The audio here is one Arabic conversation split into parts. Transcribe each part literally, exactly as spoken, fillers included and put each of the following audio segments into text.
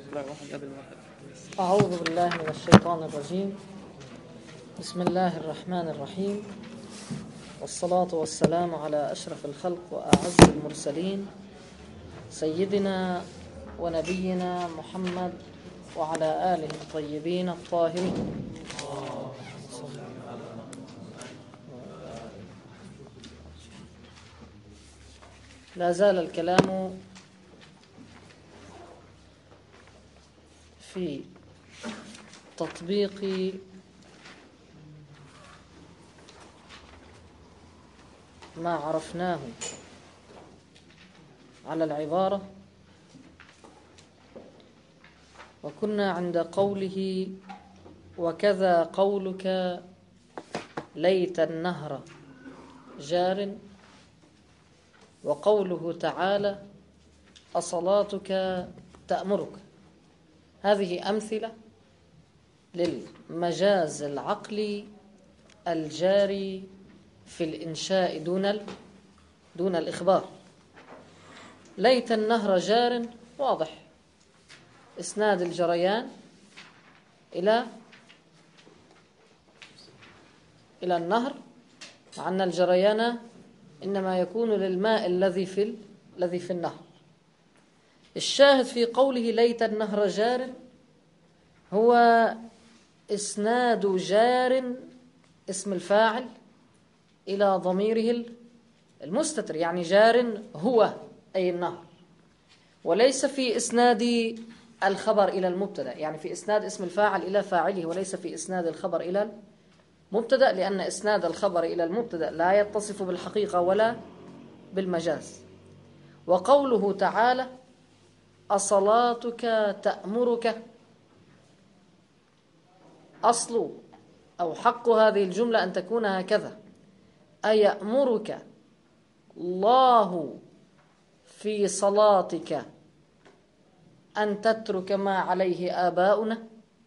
أعوذ بالله من الشيطان الرجيم. بسم الله الرحمن الرحيم، والصلاة والسلام على أشرف الخلق وأعز المرسلين سيدنا ونبينا محمد وعلى آله الطيبين الطاهرين. لا زال الكلام في تطبيق ما عرفناه على العبارة، وكنا عند قوله وكذا قولك ليت النهر جار، وقوله تعالى أصلاتك تأمرك. هذه أمثلة للمجاز العقلي الجاري في الإنشاء دون دون الإخبار. ليت النهر جار واضح، إسناد الجريان إلى إلى النهر، مع أن الجريان إنما يكون للماء الذي في الذي في النهر. الشاهد في قوله ليت النهر جار هو إسناد جار اسم الفاعل إلى ضميره المستتر، يعني جار هو أي النهر، وليس في إسناد الخبر إلى المبتدأ، يعني في إسناد اسم الفاعل إلى فاعله وليس في إسناد الخبر إلى المبتدأ، لأن إسناد الخبر إلى المبتدأ لا يتصف بالحقيقة ولا بالمجاز. وقوله تعالى أصلاتك تأمرك، أصل أو حق هذه الجملة أن تكون هكذا: أيأمرك الله في صلاتك أن تترك ما عليه آباؤنا؟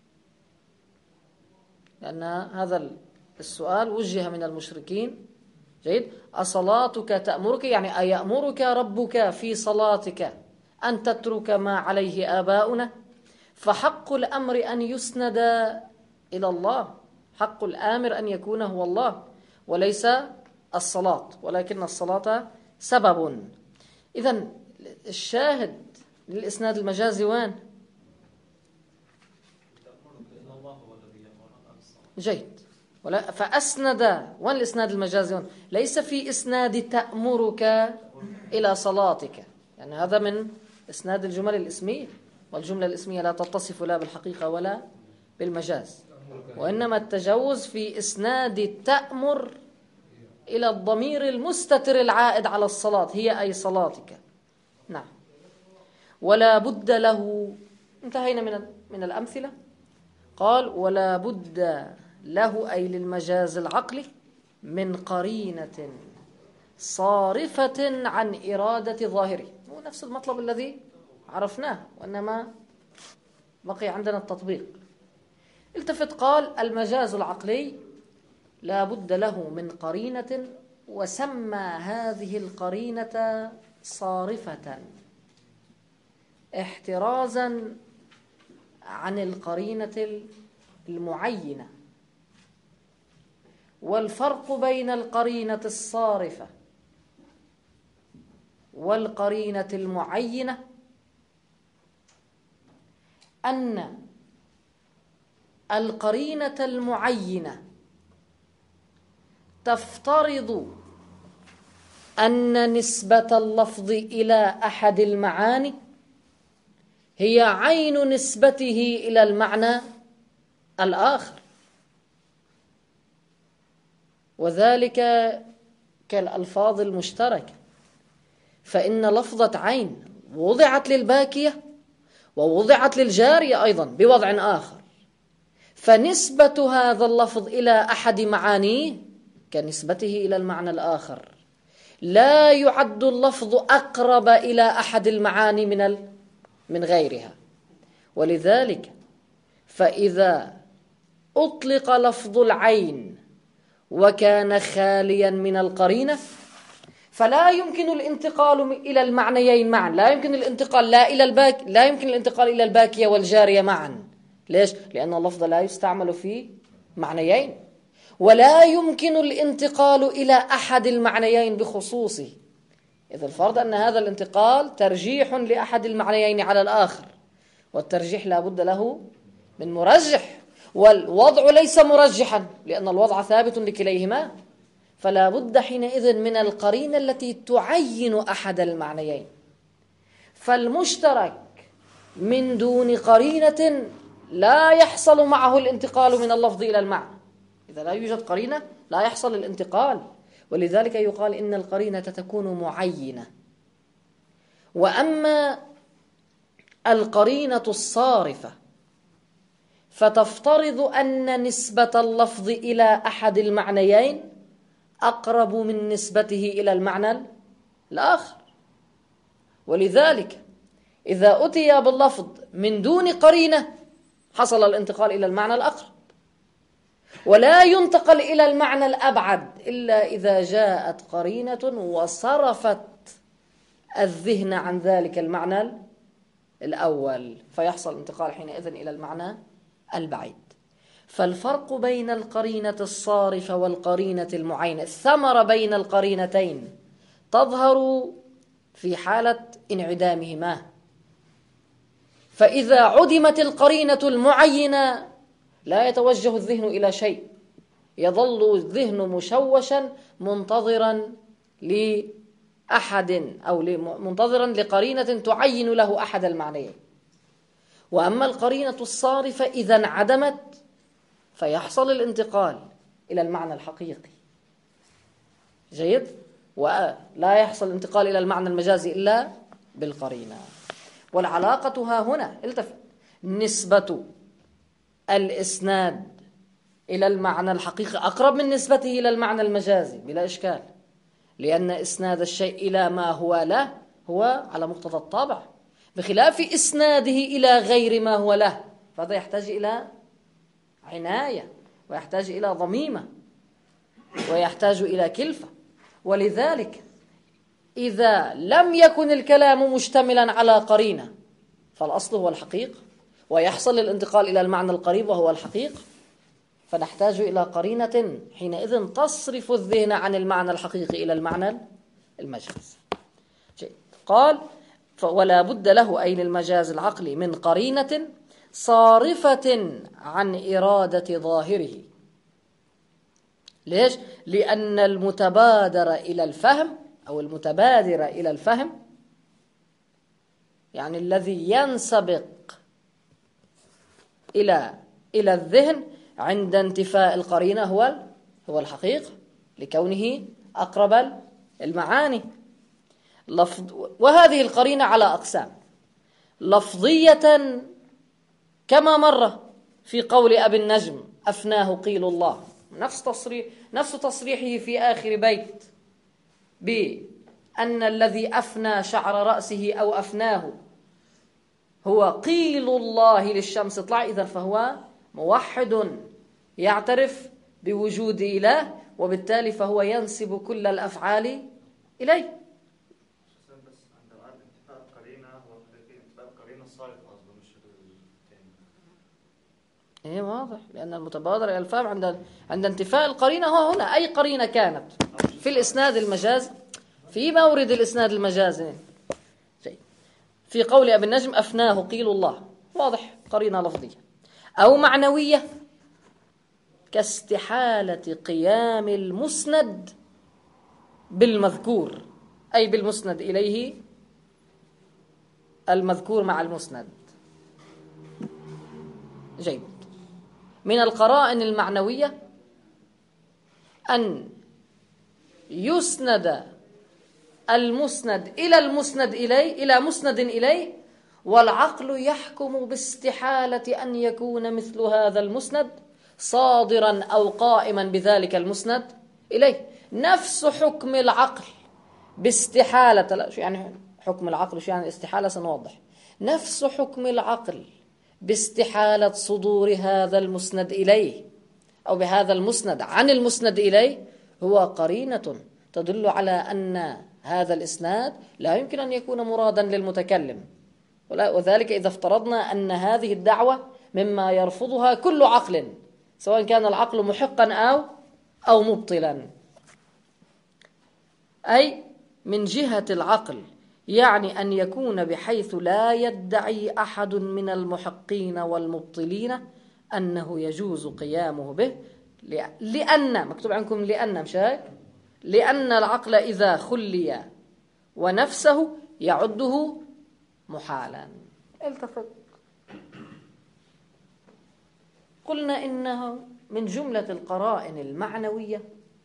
لأن هذا السؤال وجه من المشركين. جيد. أصلاتك تأمرك يعني أيأمرك ربك في صلاتك أن تترك ما عليه آباؤنا؟ فحق الأمر أن يسند إلى الله، حق الآمر أن يكون هو الله وليس الصلاة، ولكن الصلاة سبب. إذن الشاهد للإسناد المجازي وين؟ جيد. ولا فأسند وين الإسناد المجازي وين؟ ليس في إسناد تأمرك إلى صلاتك، يعني هذا من إسناد الجمل الإسمية، والجملة الإسمية لا تتصف لا بالحقيقة ولا بالمجاز، وإنما التجوز في إسناد تأمر إلى الضمير المستتر العائد على الصلاة، هي أي صلاتك. نعم. ولا بد له، انتهينا من من الأمثلة. قال ولا بد له أي للمجاز العقلي من قرينة صارفة عن إرادة ظاهره. هو نفس المطلب الذي عرفناه، وإنما بقي عندنا التطبيق. التفت قال المجاز العقلي لا بد له من قرينة، وسمى هذه القرينة صارفة احترازا عن القرينة المعينة. والفرق بين القرينة الصارفة والقرينة المعينة أن القرينة المعينة تفترض أن نسبة اللفظ إلى أحد المعاني هي عين نسبته إلى المعنى الآخر، وذلك كالألفاظ المشتركة، فإن لفظة عين وضعت للباكية ووضعت للجارية أيضا بوضع آخر، فنسبة هذا اللفظ إلى أحد معانيه كنسبته إلى المعنى الآخر. لا يعد اللفظ أقرب إلى أحد المعاني من من غيرها. ولذلك فإذا أطلق لفظ العين وكان خاليا من القرينة فلا يمكن الانتقال إلى المعنيين معا، لا يمكن الانتقال لا إلى الباك لا يمكن الانتقال إلى الباكية والجارية معا. ليش؟ لأن اللفظ لا يستعمل في معنيين، ولا يمكن الانتقال إلى أحد المعنيين بخصوصه. إذا الفرض أن هذا الانتقال ترجيح لأحد المعنيين على الآخر، والترجيح لا بد له من مرجح، والوضع ليس مرجحا لأن الوضع ثابت لكليهما، فلا بد حينئذ من القرينة التي تعين أحد المعنيين. فالمشترك من دون قرينة لا يحصل معه الانتقال من اللفظ إلى المعنى. إذا لا يوجد قرينة لا يحصل الانتقال، ولذلك يقال إن القرينة تكون معينة. وأما القرينة الصارفة فتفترض أن نسبة اللفظ إلى أحد المعنيين أقرب من نسبته إلى المعنى الآخر، ولذلك إذا أتي باللفظ من دون قرينة حصل الانتقال إلى المعنى الأقرب، ولا ينتقل إلى المعنى الأبعد إلا إذا جاءت قرينة وصرفت الذهن عن ذلك المعنى الأول، فيحصل انتقال حينئذ إلى المعنى البعيد. فالفرق بين القرينة الصارفة والقرينة المعينة، الثمرة بين القرينتين تظهر في حالة انعدامهما. فإذا عدمت القرينة المعينة لا يتوجه الذهن إلى شيء، يظل الذهن مشوشا منتظرا لأحد أو منتظرا لقرينة تعين له أحد المعنيين. وأما القرينة الصارفة إذا انعدمت فيحصل الانتقال إلى المعنى الحقيقي. جيد؟ ولا يحصل الانتقال إلى المعنى المجازي إلا بالقرينة. والعلاقة ها هنا التفت، نسبة الإسناد إلى المعنى الحقيقي أقرب من نسبته إلى المعنى المجازي بلا إشكال، لأن إسناد الشيء إلى ما هو له هو على مقتضى الطابع، بخلاف إسناده إلى غير ما هو له، فهذا يحتاج إلى عناية ويحتاج إلى ضميمة ويحتاج إلى كلفة. ولذلك إذا لم يكن الكلام مشتملا على قرينة فالأصل هو الحقيقة، ويحصل الانتقال إلى المعنى القريب وهو الحقيقة، فنحتاج إلى قرينة حينئذ تصرف الذهن عن المعنى الحقيقي إلى المعنى المجاز. قال ولا بد له أي للمجاز العقلي من قرينة صارفة عن إرادة ظاهره. ليش؟ لأن المتبادر إلى الفهم أو المتبادر إلى الفهم يعني الذي ينسبق إلى إلى الذهن عند انتفاء القرينة هو هو الحقيقة، لكونه أقرب المعاني. لفظ وهذه القرينة على أقسام: لفظية كما مر في قول أبي النجم أفناه قيل الله، نفس تصريح نفس تصريحه في آخر بيت بأن الذي أفنى شعر رأسه أو أفناه هو قيل الله للشمس اطلع. إذن فهو موحد يعترف بوجود إله، وبالتالي فهو ينسب كل الأفعال إليه. ايه واضح، لأن المتبادر إلى الفهم عند عند انتفاء القرينة هو هنا أي قرينة كانت في الإسناد المجازي، في مورد الإسناد المجازي في قول أبي النجم أفناه قيل الله، واضح قرينة لفظية أو معنوية كاستحالة قيام المسند بالمذكور، أي بالمسند إليه المذكور مع المسند. جيد. من القرائن المعنوية أن يسند المسند إلى المسند إليه إلى مسند إليه، والعقل يحكم باستحالة أن يكون مثل هذا المسند صادرا أو قائما بذلك المسند إليه. نفس حكم العقل باستحالة، لا شو يعني حكم العقل، شو يعني استحالة سنوضح. نفس حكم العقل باستحالة صدور هذا المسند إليه أو بهذا المسند عن المسند إليه هو قرينة تدل على أن هذا الإسناد لا يمكن أن يكون مرادا للمتكلم، وذلك إذا افترضنا أن هذه الدعوة مما يرفضها كل عقل، سواء كان العقل محقا أو أو مبطلا. أي من جهة العقل، يعني أن يكون بحيث لا يدعي أحد من المحقين والمبطلين أنه يجوز قيامه به، لأن مكتوب عنكم لأن مش هيك؟ لأن العقل إذا خلي ونفسه يعده محالا. التفت، قلنا إنه من جملة القرائن المعنوية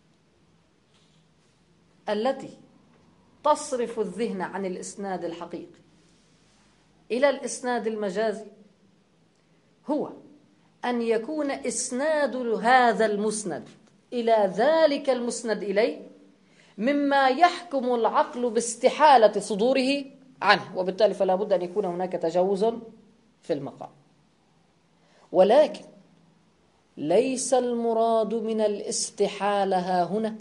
التي تصرف الذهن عن الإسناد الحقيقي إلى الإسناد المجازي هو أن يكون إسناد هذا المسند إلى ذلك المسند إليه مما يحكم العقل باستحالة صدوره عنه، وبالتالي فلا بد أن يكون هناك تجاوز في المقام. ولكن ليس المراد من الاستحالة ها هنا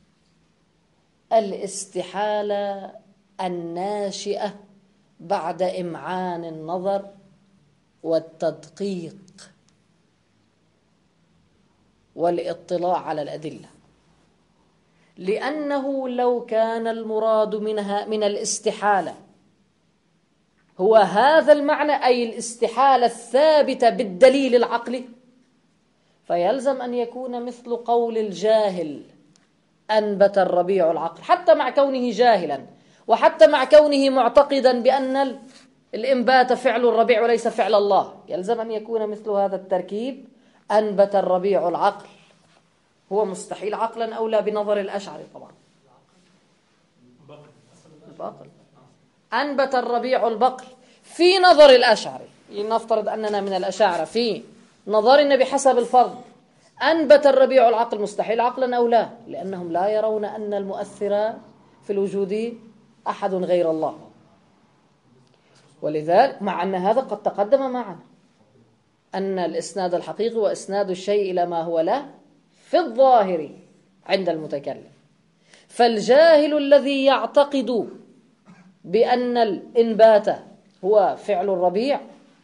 الاستحالة الناشئة بعد إمعان النظر والتدقيق والاطلاع على الأدلة، لأنه لو كان المراد منها من الاستحالة هو هذا المعنى، أي الاستحالة الثابتة بالدليل العقلي، فيلزم أن يكون مثل قول الجاهل أنبت الربيع العقل، حتى مع كونه جاهلا وحتى مع كونه معتقدا بأن الإنبات فعل الربيع وليس فعل الله، يلزم أن يكون مثل هذا التركيب أنبت الربيع العقل. هو مستحيل عقلا أو لا بنظر الأشعري طبعا. البقل أنبت الربيع البقل في نظر الأشعري، لنفترض أننا من الأشاعرة، في نظرنا بحسب الفرض أنبت الربيع العقل مستحيل عقلا أو لا، لأنهم لا يرون أن المؤثر في الوجود أحد غير الله. ولذلك مع أن هذا قد تقدم معنا أن الإسناد الحقيقي وإسناد الشيء إلى ما هو له في الظاهر عند المتكلم. فالجاهل الذي يعتقد بأن الإنبات هو فعل الربيع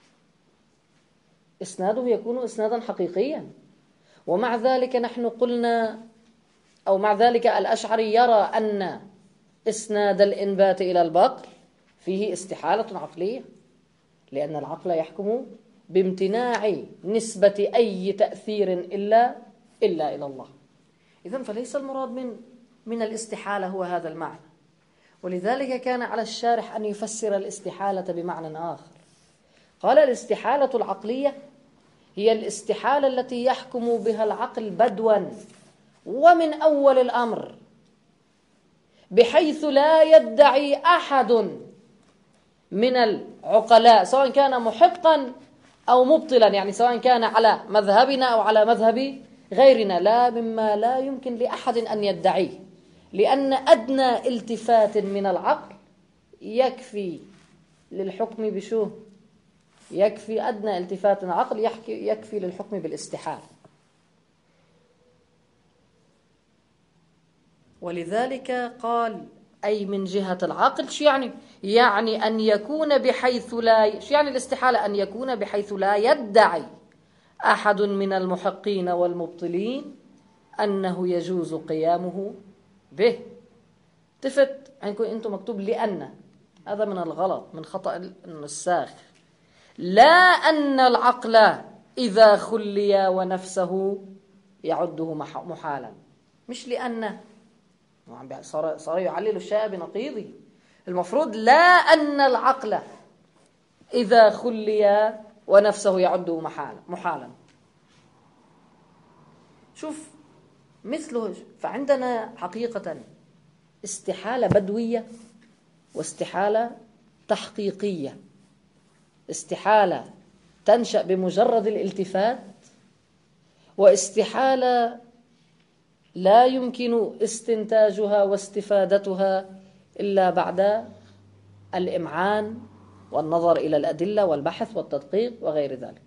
إسناده يكون إسنادا حقيقيا، ومع ذلك نحن قلنا، أو مع ذلك الأشعري يرى أن إسناد الإنبات إلى البقر فيه استحالة عقلية، لأن العقل يحكم بامتناع نسبة أي تأثير إلا إلا إلى الله. إذن فليس المراد من من الاستحالة هو هذا المعنى، ولذلك كان على الشارح أن يفسر الاستحالة بمعنى آخر. قال الاستحالة العقلية هي الاستحالة التي يحكم بها العقل بدوا ومن أول الأمر، بحيث لا يدعي أحد من العقلاء سواء كان محقا أو مبطلا، يعني سواء كان على مذهبنا أو على مذهب غيرنا، لا مما لا يمكن لأحد أن يدعيه، لأن أدنى التفات من العقل يكفي للحكم بشو يكفي أدنى التفات العقل يكفي للحكم بالاستحالة. ولذلك قال أي من جهة العقل. شو يعني؟ يعني أن يكون بحيث لا شو يعني الاستحالة؟ أن يكون بحيث لا يدعي أحد من المحقين والمبطلين أنه يجوز قيامه به. تفت عندكم أنتم مكتوب لأن، هذا من الغلط، من خطأ النساخ. لا أن العقل إذا خلي ونفسه يعده محالا، مش لأن صار صار يعلل الشيء بنقيضه. المفروض لا أن العقل إذا خلي ونفسه يعده محالا محالا. شوف مثله. فعندنا حقيقة استحالة بدوية واستحالة تحقيقية. استحالة تنشأ بمجرد الالتفات، واستحالة لا يمكن استنتاجها واستفادتها إلا بعد الإمعان والنظر إلى الأدلة والبحث والتدقيق وغير ذلك.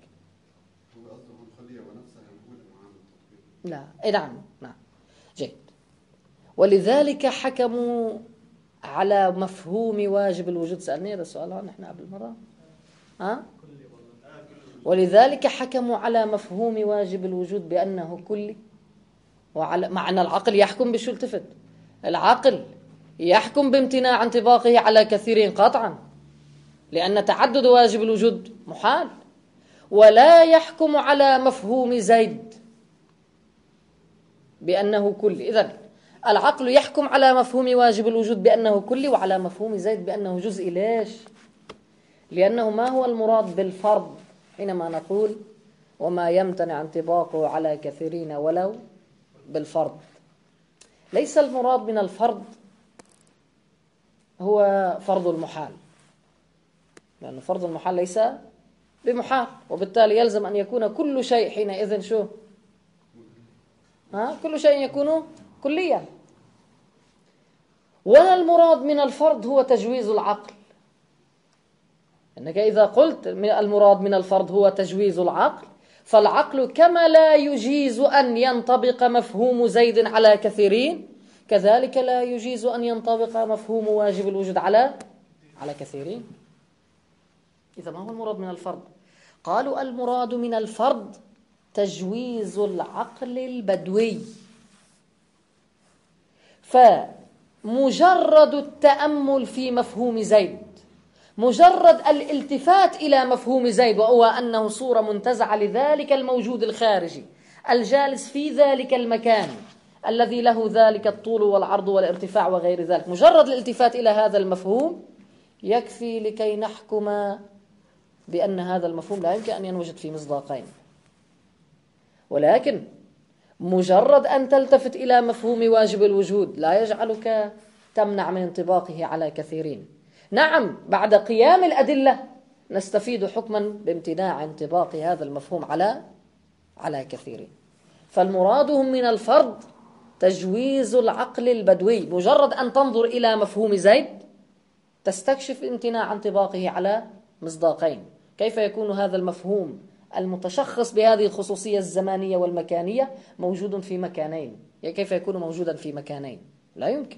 لا، نعم نعم جيد. ولذلك حكموا على مفهوم واجب الوجود. سألني هذا السؤال نحن قبل مرة. ها؟ ولذلك حكموا على مفهوم واجب الوجود بأنه كلي، وعلى معنى العقل يحكم بشو التفت العقل يحكم بامتناع انطباقه على كثيرين قطعا، لأن تعدد واجب الوجود محال. ولا يحكم على مفهوم زيد بأنه كلي. إذن العقل يحكم على مفهوم واجب الوجود بأنه كلي، وعلى مفهوم زيد بأنه جزئي. ليش؟ لأنه ما هو المراد بالفرض حينما نقول وما يمتنع انطباقه على كثيرين ولو بالفرض؟ ليس المراد من الفرض هو فرض المحال، لأن فرض المحال ليس بمحال، وبالتالي يلزم أن يكون كل شيء حينئذ شو؟ ها؟ كل شيء يكون كليا. ولا المراد من الفرض هو تجويز العقل، أنك إذا قلت المراد من الفرض هو تجويز العقل، فالعقل كما لا يجيز أن ينطبق مفهوم زيد على كثيرين، كذلك لا يجيز أن ينطبق مفهوم واجب الوجود على على كثيرين. إذا ما هو المراد من الفرض؟ قالوا المراد من الفرض تجويز العقل البدوي. فمجرد التأمل في مفهوم زيد، مجرد الالتفات إلى مفهوم زيد، وهو أنه صورة منتزعة لذلك الموجود الخارجي الجالس في ذلك المكان الذي له ذلك الطول والعرض والارتفاع وغير ذلك، مجرد الالتفات إلى هذا المفهوم يكفي لكي نحكم بأن هذا المفهوم لا يمكن أن ينوجد في مصداقين. ولكن مجرد أن تلتفت إلى مفهوم واجب الوجود لا يجعلك تمنع من انطباقه على كثيرين. نعم، بعد قيام الأدلة نستفيد حكما بامتناع انطباق هذا المفهوم على على كثيرين. فالمرادهم من الفرض تجويز العقل البدوي، مجرد أن تنظر إلى مفهوم زيد تستكشف امتناع انطباقه على مصداقين. كيف يكون هذا المفهوم المتشخص بهذه الخصوصية الزمانية والمكانية موجود في مكانين؟ كيف يكون موجودا في مكانين؟ لا يمكن.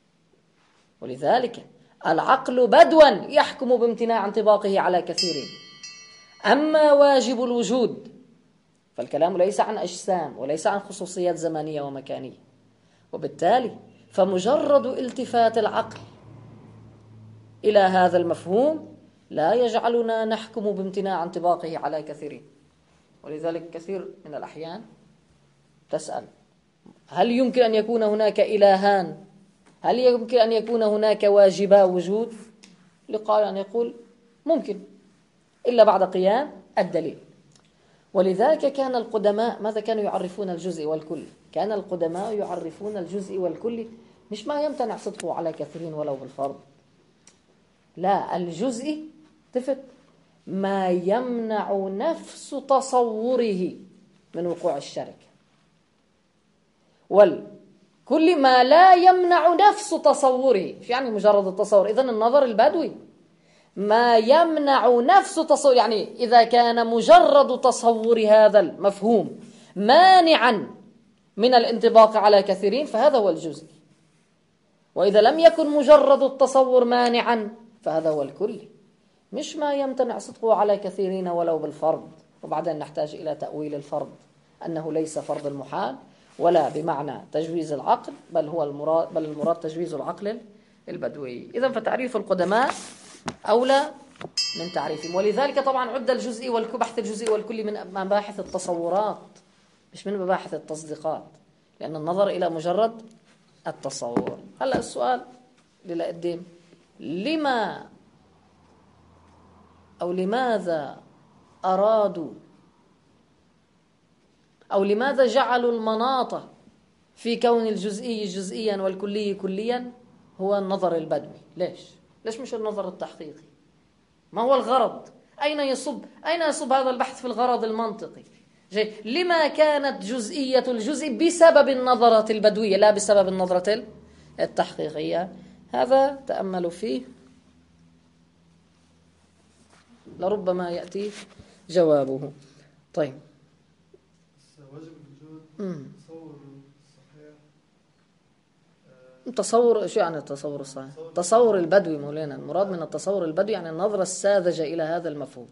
ولذلك العقل بدوا يحكم بامتناع انطباقه على كثيرين. أما واجب الوجود فالكلام ليس عن أجسام وليس عن خصوصيات زمانية ومكانية، وبالتالي فمجرد التفات العقل إلى هذا المفهوم لا يجعلنا نحكم بامتناع انطباقه على كثيرين. ولذلك كثير من الأحيان تسأل هل يمكن أن يكون هناك إلهان؟ هل يمكن أن يكون هناك واجبا وجود؟ لقال أن يقول ممكن، إلا بعد قيام الدليل. ولذلك كان القدماء ماذا كانوا يعرفون الجزء والكل؟ كان القدماء يعرفون الجزء والكل مش ما يمتنع صدقه على كثيرين ولو بالفرض، لا، الجزء تفت ما يمنع نفس تصوره من وقوع الشركة، والكل ما لا يمنع نفس تصوره. يعني مجرد التصور، إذن النظر البدوي ما يمنع نفس تصور، يعني إذا كان مجرد تصور هذا المفهوم مانعا من الانطباق على كثيرين فهذا هو الجزء، وإذا لم يكن مجرد التصور مانعا فهذا هو الكل، مش ما يمتنع صدقه على كثيرين ولو بالفرض. وبعدين نحتاج إلى تأويل الفرض أنه ليس فرض المحال ولا بمعنى تجويز العقل، بل هو المراد بل المراد تجويز العقل البدوي. إذن فتعريف القدماء أولى من تعريفهم. ولذلك طبعا عد الجزئي والكل، بحث الجزئي والكل من مباحث التصورات مش من مباحث التصديقات، لأن النظر إلى مجرد التصور. هلأ السؤال اللي قديم، لما أو لماذا أرادوا أو لماذا جعلوا المناط في كون الجزئي جزئيا والكلي كليا هو النظر البدوي؟ ليش؟ ليش مش النظر التحقيقي؟ ما هو الغرض؟ أين يصب أين يصب هذا البحث في الغرض المنطقي؟ جي. لما كانت جزئية الجزء بسبب النظرة البدوية لا بسبب النظرة التحقيقية؟ هذا تأملوا فيه لربما يأتي جوابه. طيب، واجب الوجود تصور صحيح تصور شو يعني التصور الصحيح؟ تصور البدوي مولانا، المراد من التصور البدوي يعني النظرة الساذجة إلى هذا المفهوم.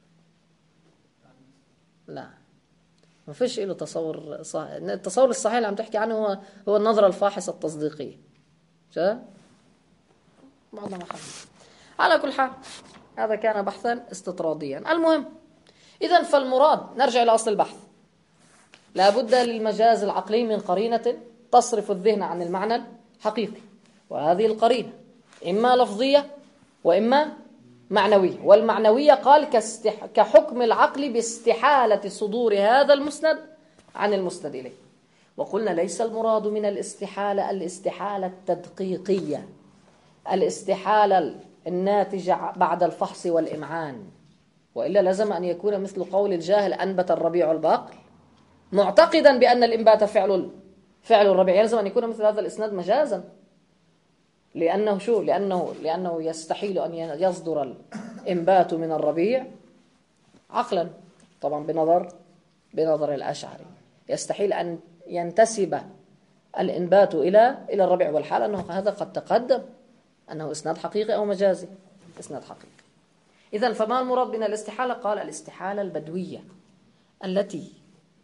لا، ما فيش له تصور صحيح. التصور الصحيح اللي عم تحكي عنه هو هو النظرة الفاحصة التصديقية. شو؟ بعضنا ما حد. على كل حال هذا كان بحثا استطراديا. المهم، إذن فالمراد، نرجع إلى أصل البحث، لا بد للمجاز العقلي من قرينة تصرف الذهن عن المعنى الحقيقي، وهذه القرينة إما لفظية وإما معنوية. والمعنوية قال كاستح... كحكم العقل باستحالة صدور هذا المسند عن المسند إليه. وقلنا ليس المراد من الاستحالة الاستحالة التدقيقية، الاستحالة الناتجة بعد الفحص والإمعان، وإلا لازم أن يكون مثل قول الجاهل أنبت الربيع البقل معتقدا بأن الإنبات فعل فعل الربيع، يلزم أن يكون مثل هذا الإسناد مجازا، لأنه شو لأنه لأنه يستحيل أن يصدر الإنبات من الربيع عقلا، طبعا بنظر بنظر الأشعري يستحيل أن ينتسب الإنبات إلى إلى الربيع، والحال أنه هذا قد تقدم أنه إسناد حقيقي أو مجازي، إسناد حقيقي. إذن فما المراد من الاستحالة؟ قال الاستحالة البدوية التي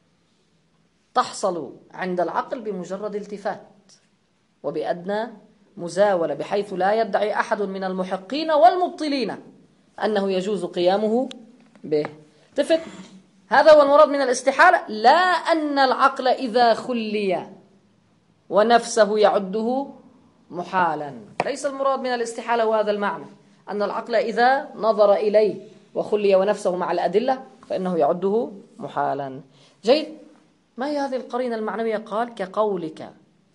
تحصل عند العقل بمجرد التفات وبأدنى مزاولة، بحيث لا يدعي أحد من المحقين والمبطلين أنه يجوز قيامه به. تفت، هذا هو المراد من الاستحالة، لا أن العقل إذا خلي ونفسه يعده محالا. ليس المراد من الاستحالة وهذا المعنى، أن العقل إذا نظر إليه وخلي ونفسه مع الأدلة فإنه يعده محالا. جيد. ما هي هذه القرينة المعنوية؟ قال كقولك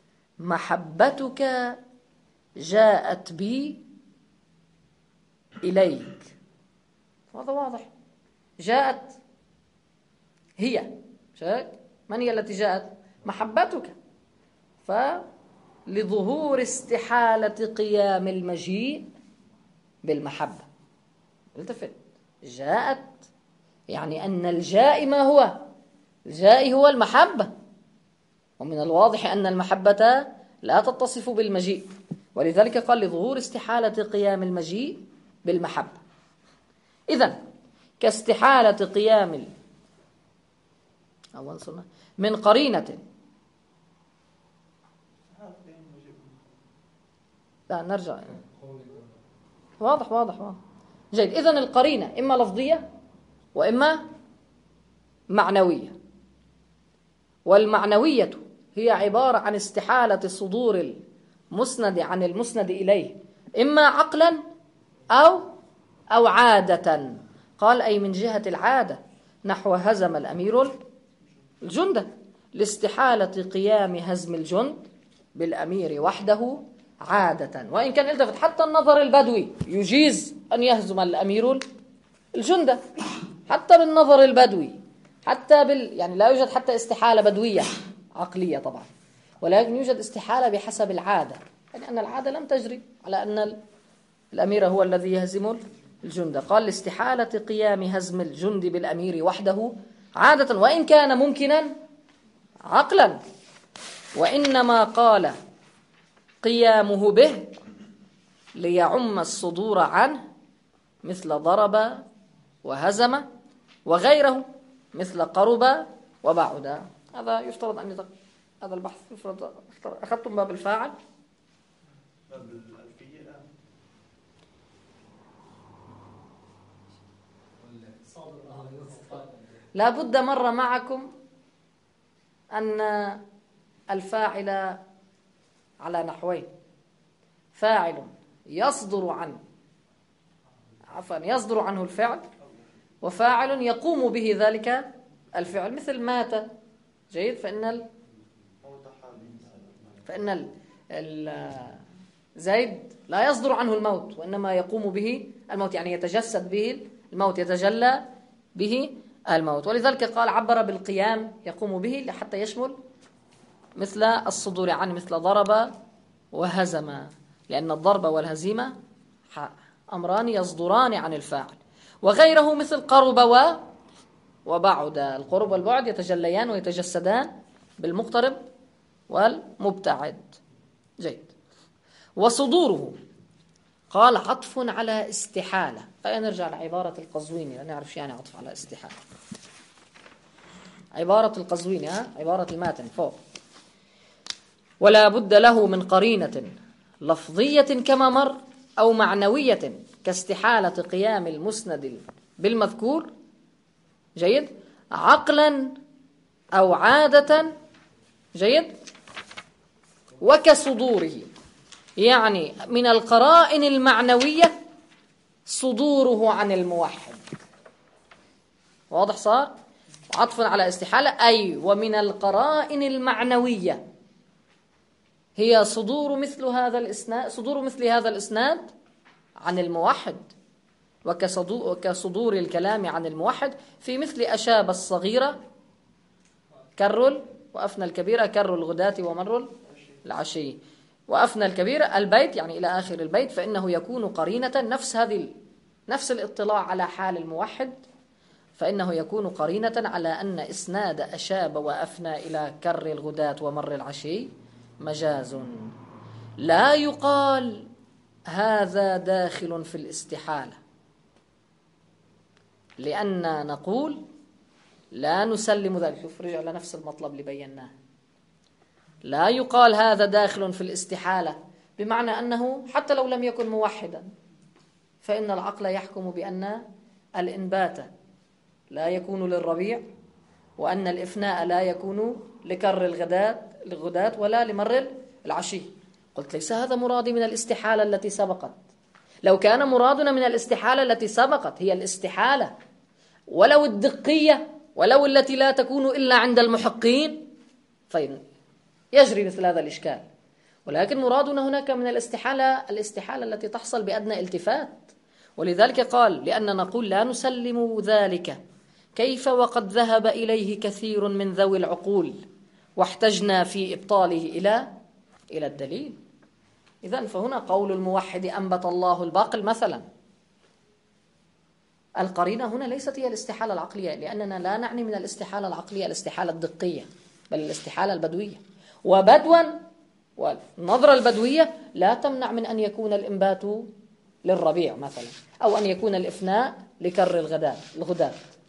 محبتك جاءت بي إليك، هذا واضح. جاءت هي، من هي التي جاءت؟ محبتك. فلظهور استحالة قيام المجيء بالمحبة. التفت، جاءت يعني أن الجاء ما هو؟ الجاء هو المحبة، ومن الواضح أن المحبة لا تتصف بالمجيء، ولذلك قال لظهور استحالة قيام المجيء بالمحبة. إذن كاستحالة قيام ال... أول صنع من قرينة. لا نرجع، واضح واضح واضح. جيد. إذن القرينة إما لفظية وإما معنوية، والمعنوية هي عبارة عن استحالة صدور المسند عن المسند إليه إما عقلا أو أو عادة. قال أي من جهة العادة، نحو هزم الأمير الجند، لاستحالة قيام هزم الجند بالأمير وحده عادة. وإن كان التفت حتى النظر البدوي يجيز أن يهزم الأمير الجند، حتى بالنظر البدوي، حتى بال يعني لا يوجد حتى استحالة بدوية عقلية طبعا، ولكن يوجد استحالة بحسب العادة، يعني أن العادة لم تجري على أن الأمير هو الذي يهزم الجند. قال لاستحالة قيام هزم الجند بالأمير وحده عادة، وإن كان ممكنا عقلا، وإنما قال قيامه به ليعم الصدور عنه، مثل ضرب وهزم، وغيره مثل قرب وبعد. هذا يفترض أن يتق... هذا البحث يفترض. أخذتم باب الفاعل؟ باب الألفية الآن. لا بد مر معكم أن الفاعل على نحوين: فاعل يصدر عنه عفوا يصدر عنه الفعل، وفاعل يقوم به ذلك الفعل، مثل مات. جيد. فإن ال... فإن ال... ال... زيد لا يصدر عنه الموت، وإنما يقوم به الموت، يعني يتجسد به الموت، يتجلى به الموت. ولذلك قال عبر بالقيام يقوم به حتى يشمل مثل الصدور عنه، مثل ضرب وهزم، لأن الضرب والهزيمة أمران يصدران عن الفاعل. وغيره مثل قرب و وبعد، القرب والبعد يتجليان ويتجسدان بالمقترب والمبتعد. جيد. وصدوره قال عطف على استحالة. خلينا نرجع لعبارة القزويني لنعرف شو يعني عطف على استحالة. عبارة القزويني، ها عبارة الماتن فوق: ولا بد له من قرينة لفظية كما مر، أو معنوية كاستحالة قيام المسند بالمذكور، جيد، عقلا أو عادة، جيد، وكصدوره، يعني من القرائن المعنوية صدوره عن الموحد. واضح صار؟ عطف على استحالة، أي ومن القرائن المعنوية هي صدور مثل هذا الإسناد، صدور مثل هذا الإسناد عن الموحد، وكصدور الكلام عن الموحد في مثل أشاب الصغيرة كر وأفنى الكبيرة، كر الغداة ومر العشي، وأفنى الكبيرة البيت، يعني إلى آخر البيت، فإنه يكون قرينة نفس هذه نفس الاطلاع على حال الموحد، فإنه يكون قرينة على أن إسناد أشاب وأفنى إلى كر الغداة ومر العشي مجاز. لا يقال هذا داخل في الاستحالة، لأن نقول لا نسلم ذلك. شوف رجع لنفس المطلب اللي بيناه. لا يقال هذا داخل في الاستحالة بمعنى أنه حتى لو لم يكن موحدا فإن العقل يحكم بأن الإنبات لا يكون للربيع، وأن الإفناء لا يكون لكر الغداة الغداة ولا لمر العشي. قلت ليس هذا مرادي من الاستحالة التي سبقت. لو كان مرادنا من الاستحالة التي سبقت هي الاستحالة ولو الدقية ولو التي لا تكون إلا عند المحقين فإن يجري مثل هذا الإشكال، ولكن مرادنا هناك من الاستحالة الاستحالة التي تحصل بأدنى التفات. ولذلك قال لأن نقول لا نسلم ذلك، كيف وقد ذهب إليه كثير من ذوي العقول واحتجنا في إبطاله إلى إلى الدليل. إذن فهنا قول الموحد أنبت الله الباقل مثلا، القرينة هنا ليست هي الاستحالة العقلية، لأننا لا نعني من الاستحالة العقلية الاستحالة الدقية، بل الاستحالة البدوية. وبدوا والنظرة البدوية لا تمنع من أن يكون الإنبات للربيع مثلا، أو أن يكون الإفناء لكر الغداء الغداة،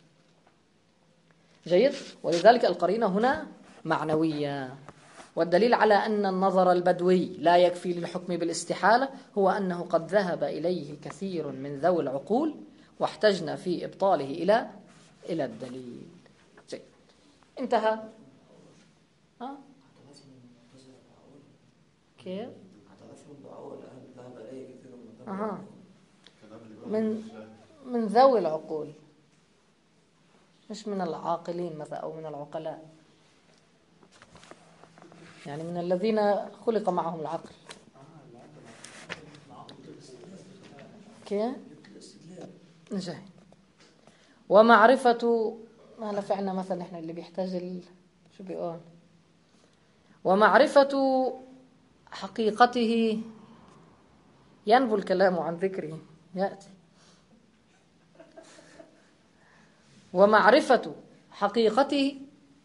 جيد. ولذلك القرينة هنا معنوية. والدليل على أن النظر البدوي لا يكفي للحكم بالاستحالة هو أنه قد ذهب إليه كثير من ذوي العقول واحتجنا في إبطاله إلى إلى الدليل. جيد. انتهى. ها؟ كيف؟ أها. من من ذوي العقول، مش من العاقلين مثلا أو من العقلاء، يعني من الذين خلق معهم العقل. كيف؟ جاي. ومعرفة ما فعلنا مثلا إحنا اللي بيحتاج ال... شو بيقول ومعرفة حقيقته ينبو الكلام عن ذكره يأتي. ومعرفة حقيقته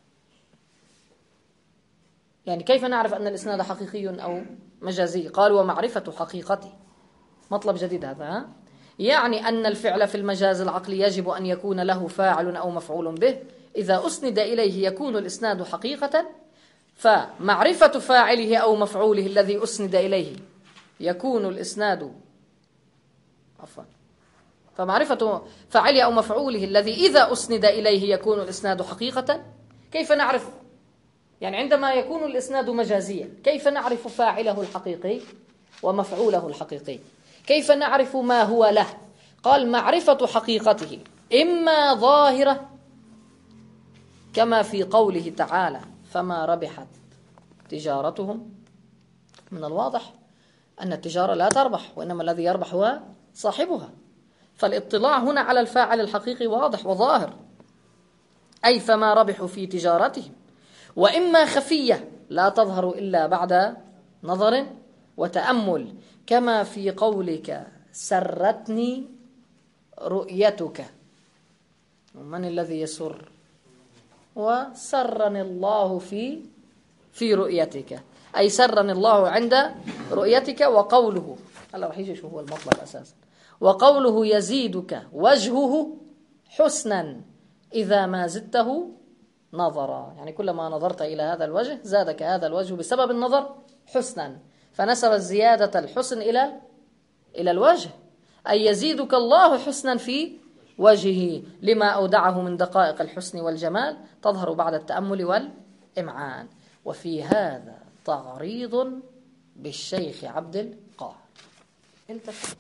يعني كيف نعرف أن الإسناد حقيقي أو مجازي؟ قال ومعرفة حقيقته، مطلب جديد هذا، ها؟ يعني أن الفعل في المجاز العقلي يجب أن يكون له فاعل أو مفعول به، إذا أسند إليه يكون الإسناد حقيقة، فمعرفة فاعله أو مفعوله الذي أسند إليه يكون الإسناد عفوا فمعرفة فاعله أو مفعوله الذي إذا أسند إليه يكون الإسناد حقيقة. كيف نعرف؟ يعني عندما يكون الإسناد مجازيا كيف نعرف فاعله الحقيقي ومفعوله الحقيقي؟ كيف نعرف ما هو له؟ قال معرفة حقيقته إما ظاهرة كما في قوله تعالى فما ربحت تجارتهم. من الواضح أن التجارة لا تربح، وإنما الذي يربح هو صاحبها، فالاطلاع هنا على الفاعل الحقيقي واضح وظاهر، أي فما ربحوا في تجارتهم. وإما خفية لا تظهر إلا بعد نظر وتأمل، كما في قولك سرتني رؤيتك. من الذي يسر؟ وسرني الله في في رؤيتك، أي سرني الله عند رؤيتك. وقوله هلا رح يجي شو هو المطلب أساسا. وقوله يزيدك وجهه حسنا إذا ما زدته نظرا، يعني كلما نظرت إلى هذا الوجه زادك هذا الوجه بسبب النظر حسنا، فنسب الزيادة الحسن إلى إلى الوجه، أي يزيدك الله حسنا في وجهه لما أودعه من دقائق الحسن والجمال تظهر بعد التأمل والإمعان. وفي هذا تعريض بالشيخ عبد القاهر. التفت.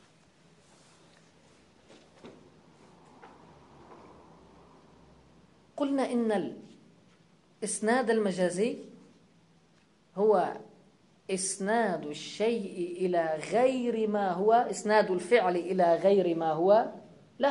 قلنا إن الإسناد المجازي هو إسناد الشيء إلى غير ما هو، إسناد الفعل إلى غير ما هو له،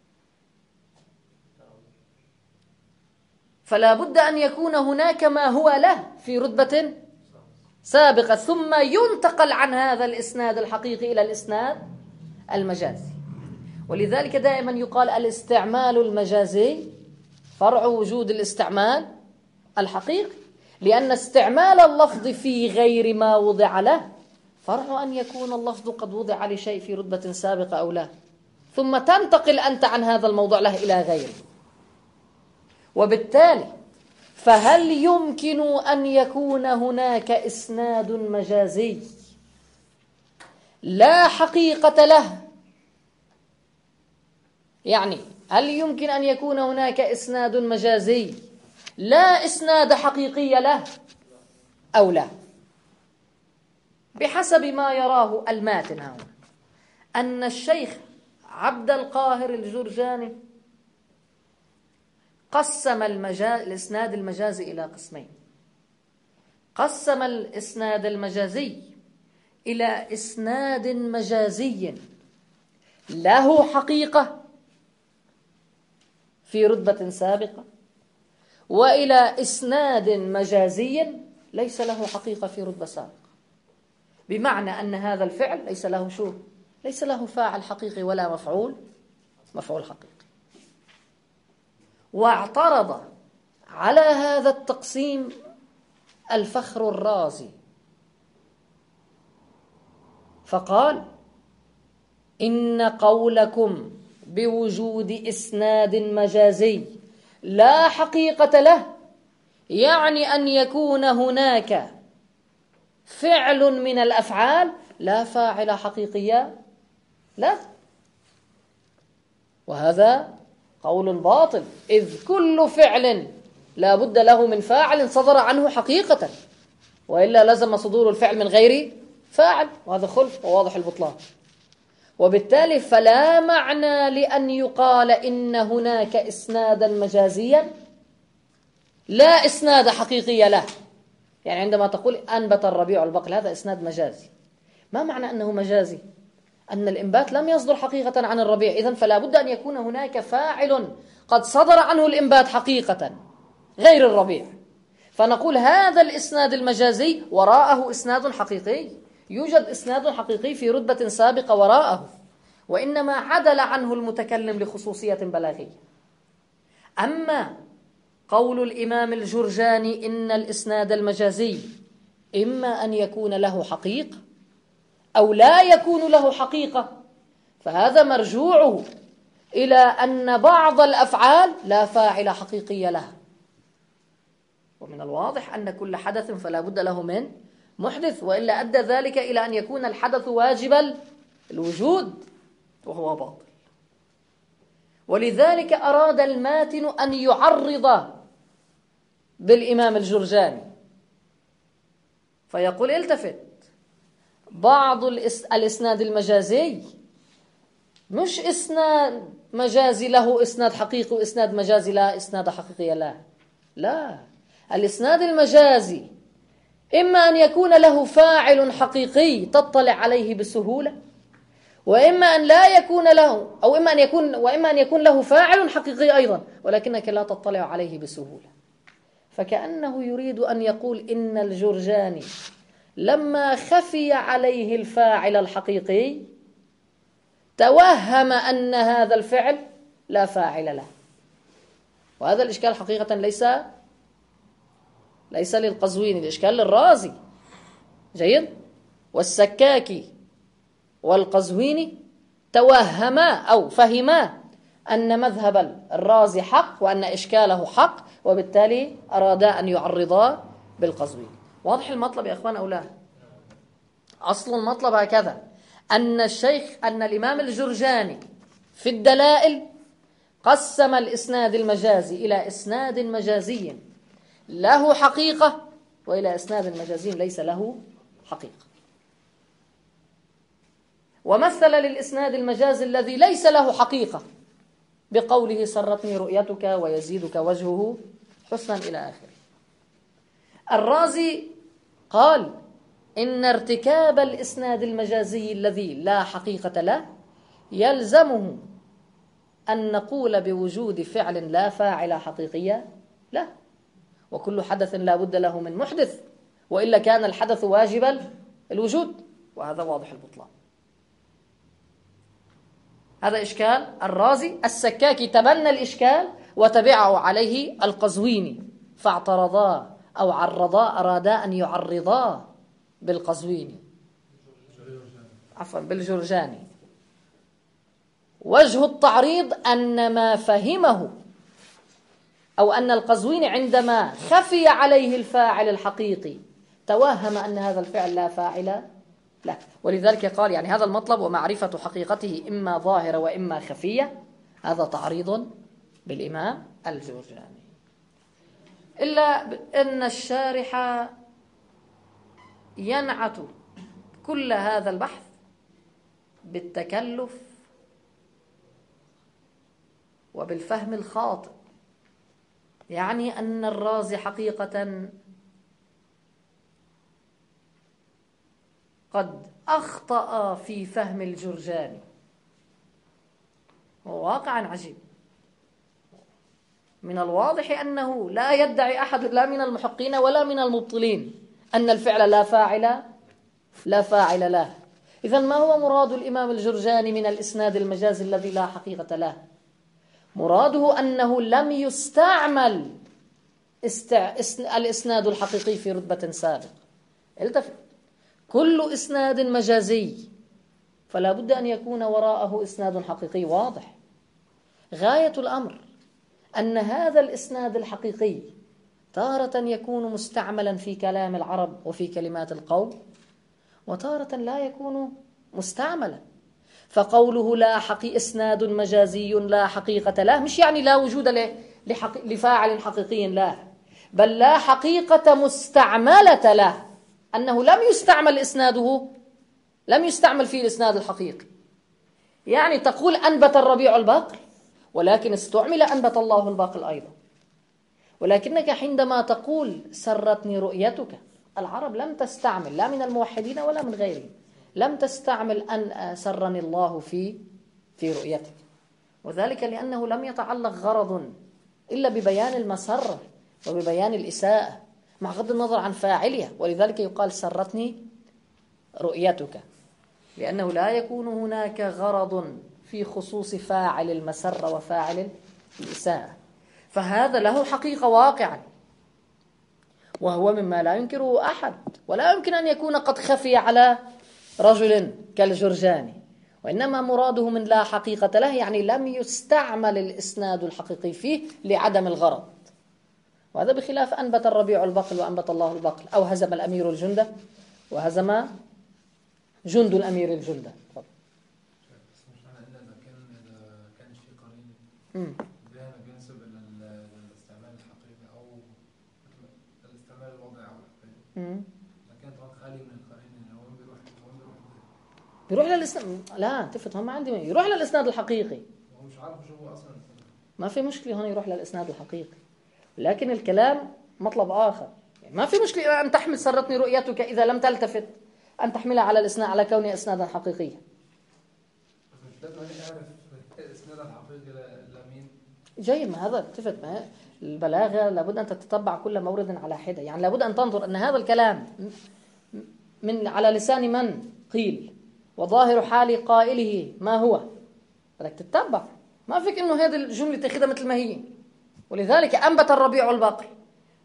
فلا بد أن يكون هناك ما هو له في رتبة سابقة، ثم ينتقل عن هذا الإسناد الحقيقي إلى الإسناد المجازي. ولذلك دائما يقال الاستعمال المجازي فرع وجود الاستعمال الحقيقي، لأن استعمال اللفظ في غير ما وضع له فرع أن يكون اللفظ قد وضع لشيء في رتبة سابقة أو لا، ثم تنتقل أنت عن هذا الموضوع له إلى غيره. وبالتالي فهل يمكن أن يكون هناك إسناد مجازي لا حقيقة له؟ يعني هل يمكن أن يكون هناك إسناد مجازي لا إسناد حقيقي له أو لا؟ بحسب ما يراه الماتن هنا أن الشيخ عبد القاهر الجرجاني قسم المجاز الإسناد المجازي إلى قسمين. قسم الإسناد المجازي إلى إسناد مجازي له حقيقة في رتبة سابقة، وإلى إسناد مجازي ليس له حقيقة في رتبة سابقة، بمعنى أن هذا الفعل ليس له شو؟ ليس له فاعل حقيقي ولا مفعول مفعول حقيقي. واعترض على هذا التقسيم الفخر الرازي فقال: إن قولكم بوجود إسناد مجازي لا حقيقة له يعني أن يكون هناك فعل من الأفعال لا فاعل حقيقيا لا، وهذا قول باطل، إذ كل فعل لا بد له من فاعل صدر عنه حقيقة، وإلا لزم صدور الفعل من غير فاعل، وهذا خلف وواضح البطلان. وبالتالي فلا معنى لأن يقال إن هناك إسنادا مجازيا لا إسناد حقيقي له. يعني عندما تقول أنبت الربيع البقل هذا إسناد مجازي، ما معنى أنه مجازي؟ أن الإنبات لم يصدر حقيقة عن الربيع، إذن فلا بد أن يكون هناك فاعل قد صدر عنه الإنبات حقيقة غير الربيع، فنقول هذا الإسناد المجازي وراءه إسناد حقيقي، يوجد إسناد حقيقي في رتبة سابقة وراءه، وإنما عدل عنه المتكلم لخصوصية بلاغية. أما قول الإمام الجرجاني إن الإسناد المجازي إما أن يكون له حقيقة أو لا يكون له حقيقة، فهذا مرجوعه إلى أن بعض الأفعال لا فاعل حقيقي لها، ومن الواضح أن كل حدث فلا بد له من محدث، وإلا أدى ذلك إلى أن يكون الحدث واجب الوجود وهو باطل. ولذلك أراد الماتن أن يعرض بالإمام الجرجاني فيقول: التفت، بعض الإسناد المجازي مش إسناد مجازي له إسناد حقيقي وإسناد مجازي لا إسناد حقيقي لا لا الإسناد المجازي إما أن يكون له فاعل حقيقي تطلع عليه بسهولة، وإما أن لا يكون له، أو إما أن يكون وإما أن يكون له فاعل حقيقي أيضا ولكنك لا تطلع عليه بسهولة. فكأنه يريد أن يقول إن الجرجاني لما خفي عليه الفاعل الحقيقي توهم أن هذا الفعل لا فاعل له، وهذا الإشكال حقيقة ليس ليس للقزويني، الإشكال للرازي. جيد. والسكاكي والقزويني توهما أو فهما أن مذهب الرازي حق وأن إشكاله حق، وبالتالي أرادا أن يعرضا بالقزويني. واضح المطلب يا أخوان أو لا؟ أصل المطلب هكذا، أن الشيخ أن الإمام الجرجاني في الدلائل قسم الإسناد المجازي إلى إسناد مجازي له حقيقة وإلى إسناد مجازي ليس له حقيقة، ومثل للإسناد المجازي الذي ليس له حقيقة بقوله سرتني رؤيتك ويزيدك وجهه حسنا إلى آخره. الرازي قال إن ارتكاب الإسناد المجازي الذي لا حقيقة له يلزمه أن نقول بوجود فعل لا فاعل حقيقية له، وكل حدث لا بد له من محدث، وإلا كان الحدث واجب الوجود، وهذا واضح البطلان. هذا إشكال الرازي. السكاكي تبنى الإشكال وتبعه عليه القزويني، فاعترضا أو عرضا، أرادا أن يعرضا بالقزويني، عفوا بالجرجاني. وجه التعريض أن ما فهمه أو أن القزويني عندما خفي عليه الفاعل الحقيقي توهم أن هذا الفعل لا فاعل له، ولذلك قال يعني هذا المطلب ومعرفة حقيقته إما ظاهرة وإما خفية، هذا تعريض بالإمام الجرجاني. إلا أن الشارح ينعت كل هذا البحث بالتكلف وبالفهم الخاطئ، يعني أن الرازي حقيقة قد أخطأ في فهم الجرجاني، هو واقعا عجيب. من الواضح أنه لا يدعي أحد لا من المحقين ولا من المبطلين أن الفعل لا فاعل لا فاعل له. إذن ما هو مراد الإمام الجرجاني من الإسناد المجازي الذي لا حقيقة له؟ مراده أنه لم يستعمل استع... الإسناد الحقيقي في رتبة سابقة. التفت، كل إسناد مجازي فلا بد أن يكون وراءه إسناد حقيقي واضح. غاية الأمر أن هذا الإسناد الحقيقي تارة يكون مستعملا في كلام العرب وفي كلمات القوم، وتارة لا يكون مستعملا. فقوله لا حقي إسناد مجازي لا حقيقة له مش يعني لا وجود له لحق... لفاعل حقيقي، لا، بل لا حقيقة مستعملة له، أنه لم يستعمل إسناده، لم يستعمل فيه الإسناد الحقيقي. يعني تقول أنبت الربيع البقر، ولكن استعمل أنبت الله البقر أيضا. ولكنك حينما تقول سرتني رؤيتك، العرب لم تستعمل لا من الموحدين ولا من غيرهم، لم تستعمل أن سرني الله في في رؤيتك، وذلك لأنه لم يتعلق غرض إلا ببيان المسرة وببيان الإساءة مع غض النظر عن فاعلها، ولذلك يقال سرتني رؤيتك، لأنه لا يكون هناك غرض في خصوص فاعل المسرة وفاعل الإساءة. فهذا له حقيقة واقعا، وهو مما لا ينكره أحد، ولا يمكن أن يكون قد خفي على رجل كالجرجاني، وإنما مراده من لا حقيقة له يعني لم يستعمل الإسناد الحقيقي فيه لعدم الغرض. وهذا بخلاف أنبت الربيع البقل وأنبت الله البقل، أو هزم الأمير الجندة وهزم جند الأمير الجندة. امم بينسب الاستعمال الحقيقي أو الاستعمال الوضعي أو الحقيقي، لكن طبعا خالي من القرين إنه وين بيروح وين بيروح بيروح للإسناد. لا تفت هم عندي وين يروح للإسناد الحقيقي، هو مش عارف شو هو أصلا. ما في مشكلة هون يروح للإسناد الحقيقي، لكن الكلام مطلب آخر. يعني ما في مشكلة أن تحمل سرتني رؤيتك إذا لم تلتفت أن تحملها على الإسناد على كونه إسنادا حقيقيا. مش لازم يعرف الإسناد الحقيقي لمين. جيد، ما هذا التفت، ما البلاغة لابد أن تتتبع كل مورد على حدة، يعني لابد أن تنظر أن هذا الكلام من على لسان من قيل وظاهر حال قائله ما هو، بدك تتبع، ما فيك إنه هذه الجملة تاخذها مثل ما هي. ولذلك أنبت الربيع البقر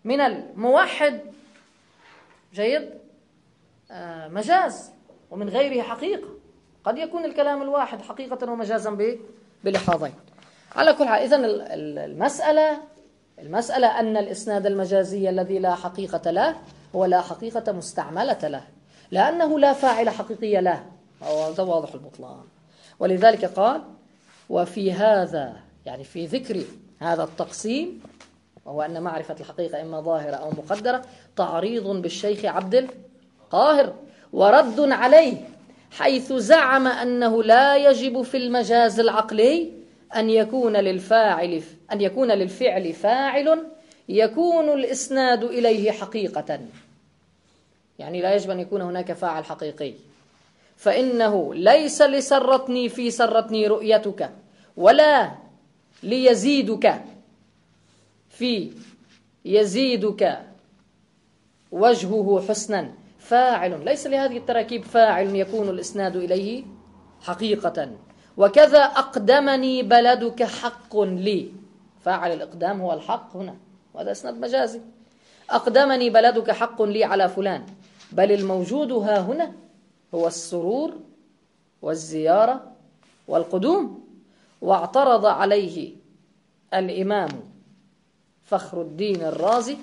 من الموحد جيد آه مجاز، ومن غيره حقيقة. قد يكون الكلام الواحد حقيقة ومجازا بلحاظين. على كل حال، إذن المسألة المسألة أن الإسناد المجازي الذي لا حقيقة له هو لا حقيقة مستعملة له، لأنه لا فاعل حقيقي له، هذا واضح البطلان. ولذلك قال: وفي هذا، يعني في ذكر هذا التقسيم، وهو أن معرفة الحقيقة إما ظاهرة أو مقدرة، تعريض بالشيخ عبد القاهر ورد عليه حيث زعم أنه لا يجب في المجاز العقلي أن يكون للفاعل أن يكون للفعل فاعل يكون الإسناد إليه حقيقة، يعني لا يجب أن يكون هناك فاعل حقيقي، فإنه ليس لسرتني في سرتني رؤيتك، ولا ليزيدك في يزيدك وجهه حسنا فاعل، ليس لهذه التراكيب فاعل يكون الإسناد إليه حقيقة. وكذا أقدمني بلدك حق لي، فاعل الإقدام هو الحق هنا، وهذا إسناد مجازي. أقدمني بلدك حق لي على فلان، بل الموجود ها هنا هو السرور والزيارة والقدوم. واعترض عليه الإمام فخر الدين الرازي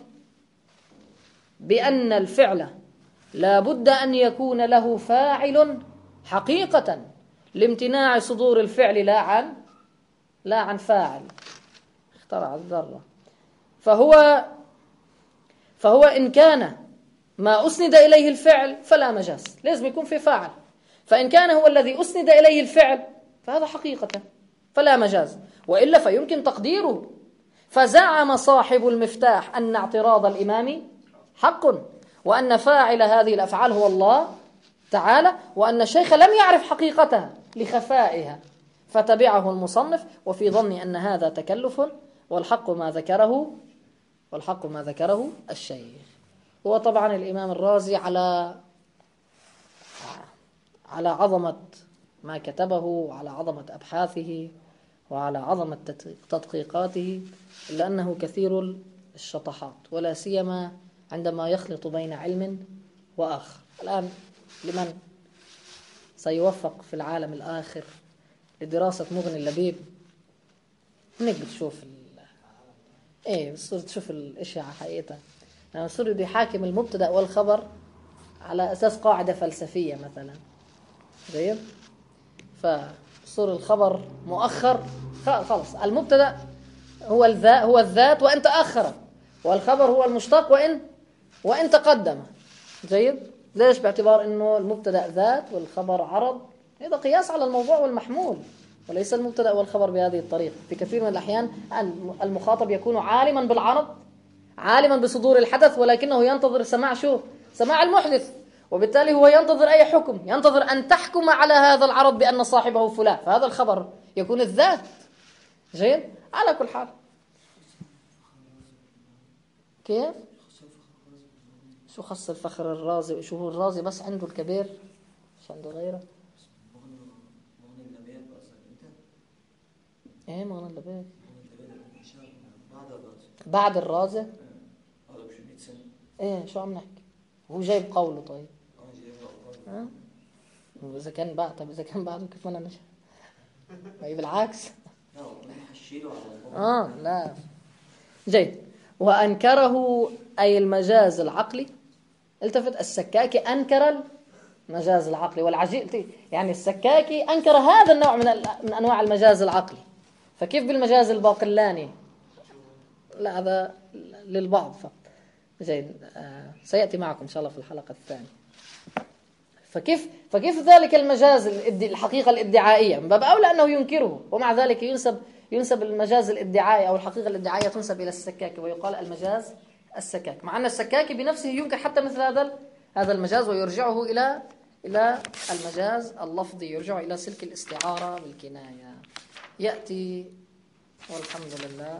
بأن الفعل لا بد أن يكون له فاعل حقيقة لامتناع صدور الفعل لا عن لا عن فاعل. اخترع الذرة. فهو فهو إن كان ما أسند إليه الفعل فلا مجاز، لازم يكون في فاعل. فإن كان هو الذي أسند إليه الفعل فهذا حقيقة فلا مجاز، وإلا فيمكن تقديره. فزعم صاحب المفتاح أن اعتراض الإمام حق، وأن فاعل هذه الأفعال هو الله تعالى، وأن الشيخ لم يعرف حقيقتها لخفائها، فتبعه المصنف، وفي ظني أن هذا تكلف، والحق ما ذكره والحق ما ذكره الشيخ. هو طبعا الإمام الرازي على على عظمة ما كتبه، وعلى عظمة أبحاثه، وعلى عظمة تدقيقاته، إلا أنه كثير الشطحات، ولا سيما عندما يخلط بين علم وآخر. الآن لمن سيوفق في العالم الآخر لدراسة مغني اللبيب، هناك بتشوف ال... ايه بتصير تشوف الاشياء على حقيقتها. يعني بتصير بده يحاكم المبتدأ والخبر على أساس قاعدة فلسفية مثلا، زين، فصور الخبر مؤخر، خلص المبتدأ هو الذات هو الذات وإن تأخر، والخبر هو المشتق وإن وإن تقدم. جيد. ليش؟ باعتبار إنه المبتدأ ذات والخبر عرض. هذا قياس على الموضوع والمحمول، وليس المبتدأ والخبر بهذه الطريقة. في كثير من الأحيان المخاطب يكون عالما بالعرض، عالما بصدور الحدث، ولكنه ينتظر سماع شو؟ سماع المحدث، وبالتالي هو ينتظر أي حكم، ينتظر أن تحكم على هذا العرض بأن صاحبه فلان، فهذا الخبر يكون الذات. جيد. على كل حال، كيف؟ شو خص الفخر الرازي؟ شو هو الرازي بس عنده الكبير، مش عنده غيره؟ ايه مغنى اللبيب بعد الرازي. ايه شو عم نحكي؟ هو جايب قوله. طيب ها؟ إذا كان بعد، طب إذا كان بعده كيف ما نشأ؟ طيب بالعكس. آه لا. جيد. وأنكره أي المجاز العقلي. التفت السكاكي أنكر المجاز العقلي، والعجيب يعني السكاكي أنكر هذا النوع من من أنواع المجاز العقلي، فكيف بالمجاز الباقلاني؟ لا هذا للبعض فقط. جيد. آه سيأتي معكم إن شاء الله في الحلقة الثانية. فكيف فكيف ذلك المجاز الحقيقة الادعائية؟ من باب أولى أنه ينكره، ومع ذلك ينسب ينسب المجاز الادعائي أو الحقيقة الادعائية تنسب إلى السكاكي، ويقال المجاز السكاكي، مع أن السكاكي بنفسه ينكر حتى مثل هذا هذا المجاز، ويرجعه إلى إلى المجاز اللفظي، يرجع إلى سلك الاستعارة بالكناية. يأتي والحمد لله.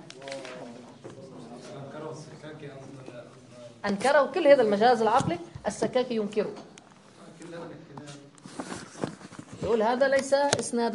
أنكره كل هذا المجاز العقلي، السكاكي ينكره، يقول هذا ليس إسناد